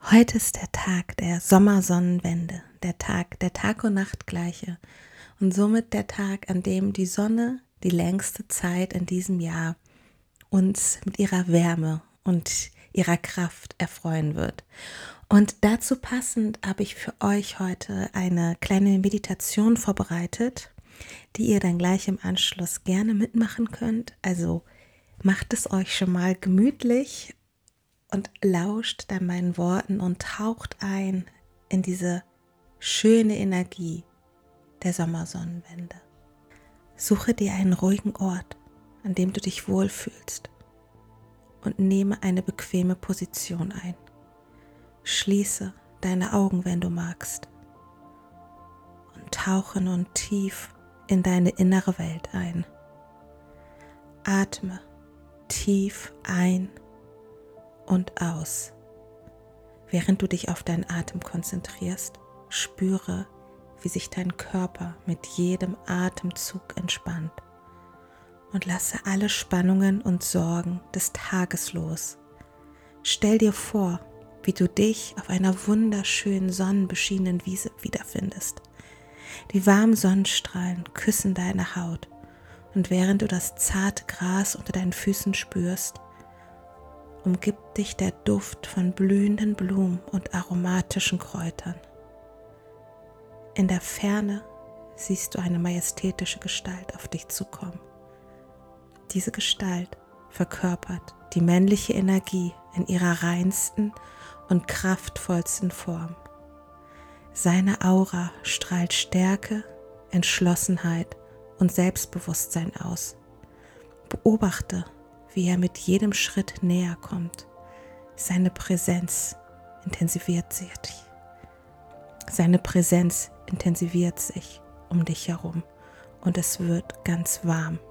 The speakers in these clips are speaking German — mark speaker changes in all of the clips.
Speaker 1: Heute ist der Tag der Sommersonnenwende, der Tag- und Nachtgleiche und somit der Tag, an dem die Sonne die längste Zeit in diesem Jahr uns mit ihrer Wärme und ihrer Kraft erfreuen wird. Und dazu passend habe ich für euch heute eine kleine Meditation vorbereitet, die ihr dann gleich im Anschluss gerne mitmachen könnt. Also macht es euch schon mal gemütlich und lauscht dann meinen Worten und taucht ein in diese schöne Energie der Sommersonnenwende. Suche dir einen ruhigen Ort, an dem du dich wohlfühlst und nehme eine bequeme Position ein. Schließe deine Augen, wenn du magst, und tauche nun tief in deine innere Welt ein. Atme tief ein und aus. Während du dich auf deinen Atem konzentrierst, spüre, wie sich dein Körper mit jedem Atemzug entspannt und lasse alle Spannungen und Sorgen des Tages los. Stell dir vor, wie du dich auf einer wunderschönen sonnenbeschienenen Wiese wiederfindest. Die warmen Sonnenstrahlen küssen deine Haut und während du das zarte Gras unter deinen Füßen spürst, umgibt dich der Duft von blühenden Blumen und aromatischen Kräutern. In der Ferne siehst du eine majestätische Gestalt auf dich zukommen. Diese Gestalt verkörpert die männliche Energie in ihrer reinsten und kraftvollsten Form. Seine Aura strahlt Stärke, Entschlossenheit und Selbstbewusstsein aus. Beobachte, wie er mit jedem Schritt näher kommt. Seine Präsenz intensiviert sich. Seine Präsenz intensiviert sich um dich herum und es wird ganz warm.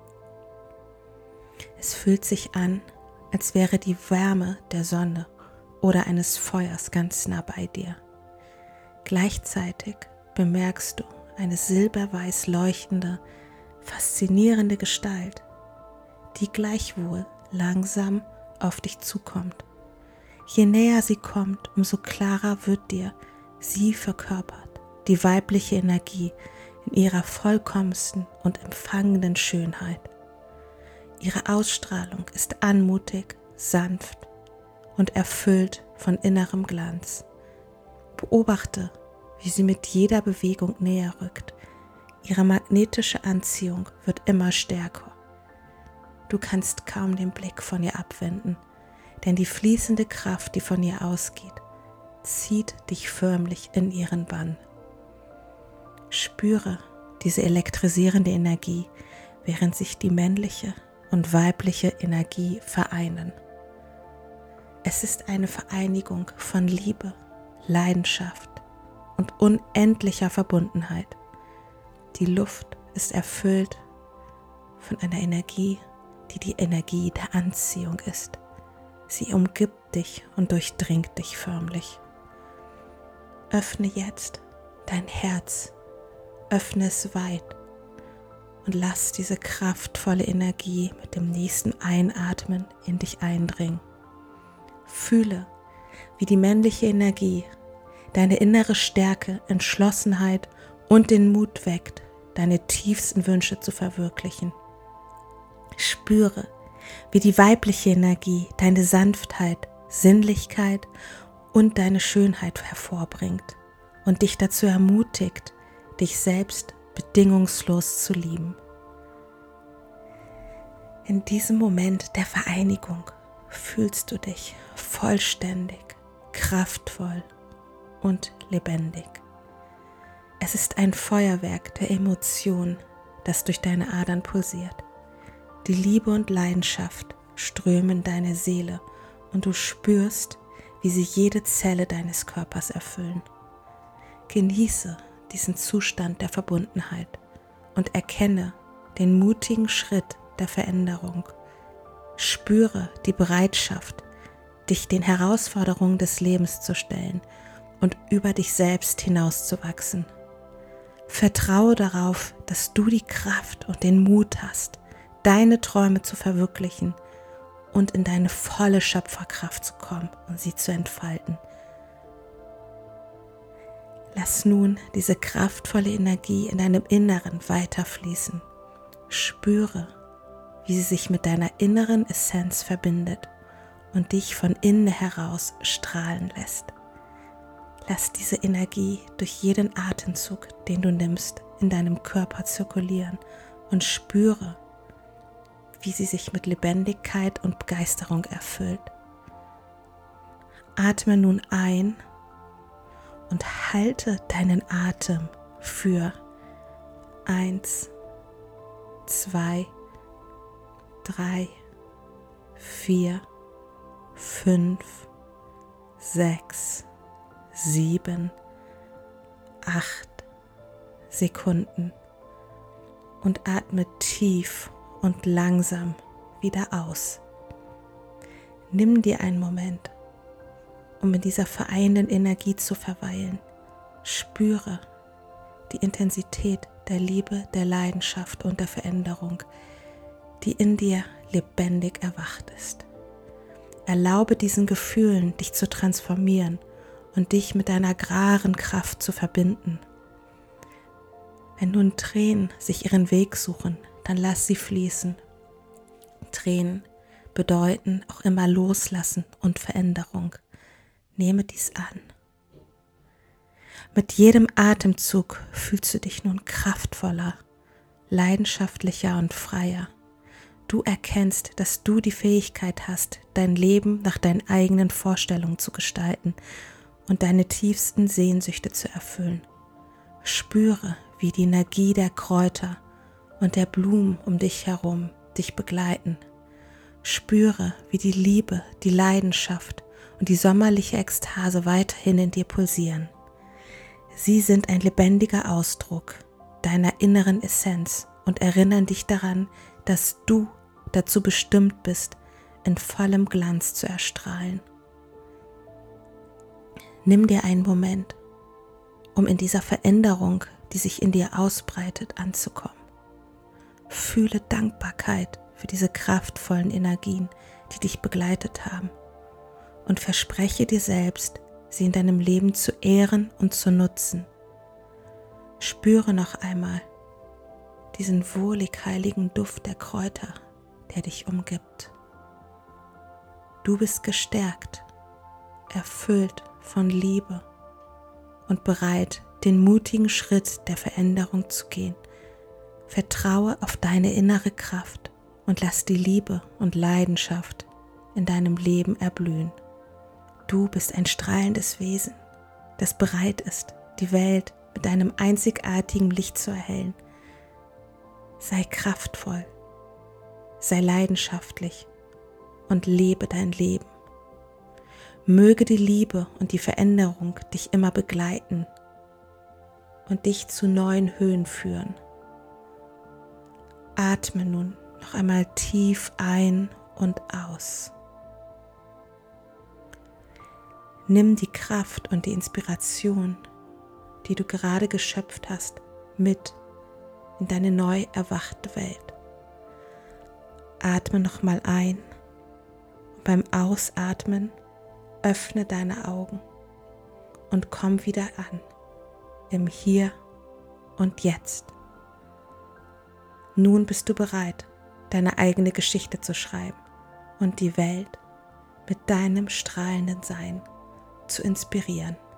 Speaker 1: Es fühlt sich an, als wäre die Wärme der Sonne oder eines Feuers ganz nah bei dir. Gleichzeitig bemerkst du eine silberweiß leuchtende, faszinierende Gestalt, die gleichwohl langsam auf dich zukommt. Je näher sie kommt, umso klarer wird dir, sie verkörpert die weibliche Energie in ihrer vollkommensten und empfangenden Schönheit. Ihre Ausstrahlung ist anmutig, sanft und erfüllt von innerem Glanz. Beobachte, wie sie mit jeder Bewegung näher rückt. Ihre magnetische Anziehung wird immer stärker. Du kannst kaum den Blick von ihr abwenden, denn die fließende Kraft, die von ihr ausgeht, zieht dich förmlich in ihren Bann. Spüre diese elektrisierende Energie, während sich die männliche und weibliche Energie vereinen. Es ist eine Vereinigung von Liebe, Leidenschaft und unendlicher Verbundenheit. Die Luft ist erfüllt von einer Energie, die Energie der Anziehung ist. Sie umgibt dich und durchdringt dich förmlich. Öffne jetzt dein Herz, öffne es weit und lass diese kraftvolle Energie mit dem nächsten Einatmen in dich eindringen. Fühle, wie die männliche Energie deine innere Stärke, Entschlossenheit und den Mut weckt, deine tiefsten Wünsche zu verwirklichen. Spüre, wie die weibliche Energie deine Sanftheit, Sinnlichkeit und deine Schönheit hervorbringt und dich dazu ermutigt, dich selbst bedingungslos zu lieben. In diesem Moment der Vereinigung fühlst du dich vollständig, kraftvoll und lebendig. Es ist ein Feuerwerk der Emotionen, das durch deine Adern pulsiert. Die Liebe und Leidenschaft strömen in deine Seele und du spürst, wie sie jede Zelle deines Körpers erfüllen. Genieße diesen Zustand der Verbundenheit und erkenne den mutigen Schritt der Veränderung. Spüre die Bereitschaft, dich den Herausforderungen des Lebens zu stellen und über dich selbst hinauszuwachsen. Vertraue darauf, dass du die Kraft und den Mut hast, deine Träume zu verwirklichen und in deine volle Schöpferkraft zu kommen und sie zu entfalten. Lass nun diese kraftvolle Energie in deinem Inneren weiterfließen. Spüre, wie sie sich mit deiner inneren Essenz verbindet und dich von innen heraus strahlen lässt. Lass diese Energie durch jeden Atemzug, den du nimmst, in deinem Körper zirkulieren und spüre, wie sie sich mit Lebendigkeit und Begeisterung erfüllt. Atme nun ein und halte deinen Atem für 1, 2, 3, 4, 5, 6, 7, 8 Sekunden und atme tief und langsam wieder aus. Nimm dir einen Moment, um in dieser vereinenden Energie zu verweilen. Spüre die Intensität der Liebe, der Leidenschaft und der Veränderung, die in dir lebendig erwacht ist. Erlaube diesen Gefühlen, dich zu transformieren und dich mit deiner wahren Kraft zu verbinden. Wenn nun Tränen sich ihren Weg suchen, dann lass sie fließen. Tränen bedeuten auch immer Loslassen und Veränderung. Nehme dies an. Mit jedem Atemzug fühlst du dich nun kraftvoller, leidenschaftlicher und freier. Du erkennst, dass du die Fähigkeit hast, dein Leben nach deinen eigenen Vorstellungen zu gestalten und deine tiefsten Sehnsüchte zu erfüllen. Spüre, wie die Energie der Kräuter und der Blumen um dich herum dich begleiten. Spüre, wie die Liebe, die Leidenschaft und die sommerliche Ekstase weiterhin in dir pulsieren. Sie sind ein lebendiger Ausdruck deiner inneren Essenz und erinnern dich daran, dass du dazu bestimmt bist, in vollem Glanz zu erstrahlen. Nimm dir einen Moment, um in dieser Veränderung, die sich in dir ausbreitet, anzukommen. Fühle Dankbarkeit für diese kraftvollen Energien, die dich begleitet haben, und verspreche dir selbst, sie in deinem Leben zu ehren und zu nutzen. Spüre noch einmal diesen wohlig heiligen Duft der Kräuter, der dich umgibt. Du bist gestärkt, erfüllt von Liebe und bereit, den mutigen Schritt der Veränderung zu gehen. Vertraue auf deine innere Kraft und lass die Liebe und Leidenschaft in deinem Leben erblühen. Du bist ein strahlendes Wesen, das bereit ist, die Welt mit deinem einzigartigen Licht zu erhellen. Sei kraftvoll, sei leidenschaftlich und lebe dein Leben. Möge die Liebe und die Veränderung dich immer begleiten und dich zu neuen Höhen führen. Atme nun noch einmal tief ein und aus. Nimm die Kraft und die Inspiration, die du gerade geschöpft hast, mit in deine neu erwachte Welt. Atme nochmal ein und beim Ausatmen öffne deine Augen und komm wieder an im Hier und Jetzt. Nun bist du bereit, deine eigene Geschichte zu schreiben und die Welt mit deinem strahlenden Sein zu inspirieren.